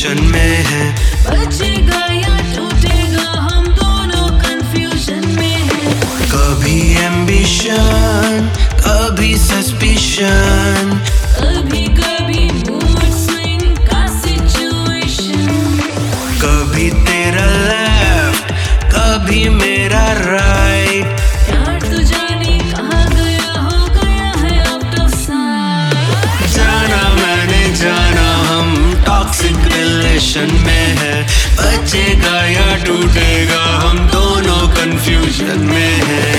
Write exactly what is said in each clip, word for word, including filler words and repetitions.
Condition में है। बचेगा या टूटेगा हम दोनों कंफ्यूजन में है। कभी एम्बिशन, कभी सस्पिशन, कभी कभी मूड स्विंग का सिचुएशन। कभी तेरा लेफ्ट, कभी मेरा राइट। प्यार तो जाने कहाँ गया, हो गया है आउट ऑफ साइट। जाना मैंने जाना हम टॉक्सिक रिलेशन में है। बचेगा या टूटेगा हम दोनों कंफ्यूजन में है।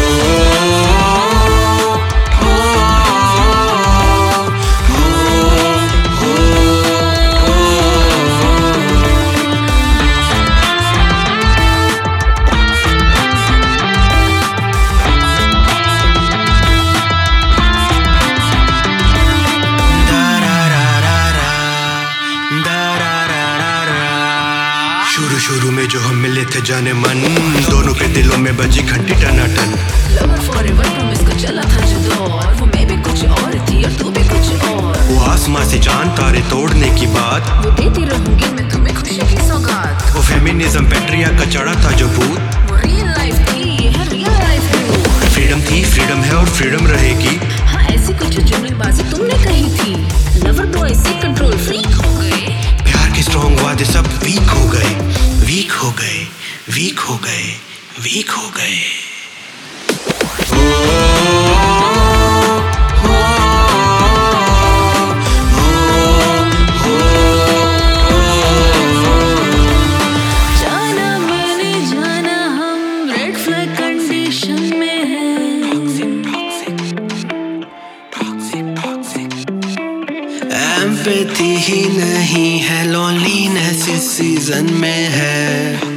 शुरू शुरू में जो हम मिले थे जाने मन, दोनों के दिलों में बजी घंटी टनाटन। लवर फॉरएवर प्रॉमिस को चला था जो दौर, वो मैं भी कुछ और थी और तू भी कुछ और। वो आसमां से चांद तारे तोड़ने की बात, वो देती रहूंगी मैं तुम्हें खुशी की सौगात। वो फेमिनिज्म पैट्रिया का चढ़ा था जो भूत, वो रियल लाइफ थी, ये है रियल लाइफ टू। फ्रीडम थी, फ्रीडम है और फ्रीडम रहेगी। हाँ ऐसी कुछ जुमलेबाजी तुमने कही थी। लवर बॉय से कंट्रोल फ्रीक हो गए। प्यार के स्ट्रॉन्ग वादे सब वीक हो गए, वीक हो गए, वीक हो गए, वीक हो गए। जाना मैंने जाना हम रेड फ्लैग कंडीशन में है। एम्पैथी ही नहीं है, लोनलीनेस इस सीजन में है।